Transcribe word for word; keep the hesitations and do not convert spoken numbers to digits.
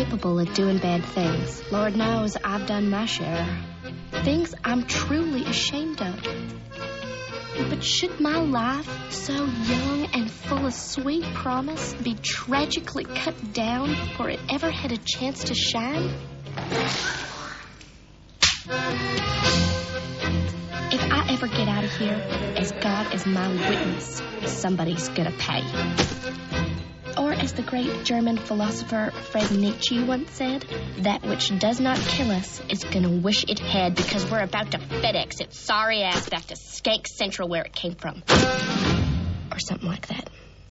capable of doing bad things. Lord knows I've done my share. Things I'm truly ashamed of. But should my life, so young and full of sweet promise, be tragically cut down before it ever had a chance to shine? If I ever get out of here, as God is my witness, somebody's gonna pay. Or as the great German philosopher Fred Nietzsche once said, that which does not kill us is gonna wish it had, because we're about to FedEx its sorry ass back to Skank Central where it came from. Or something like that.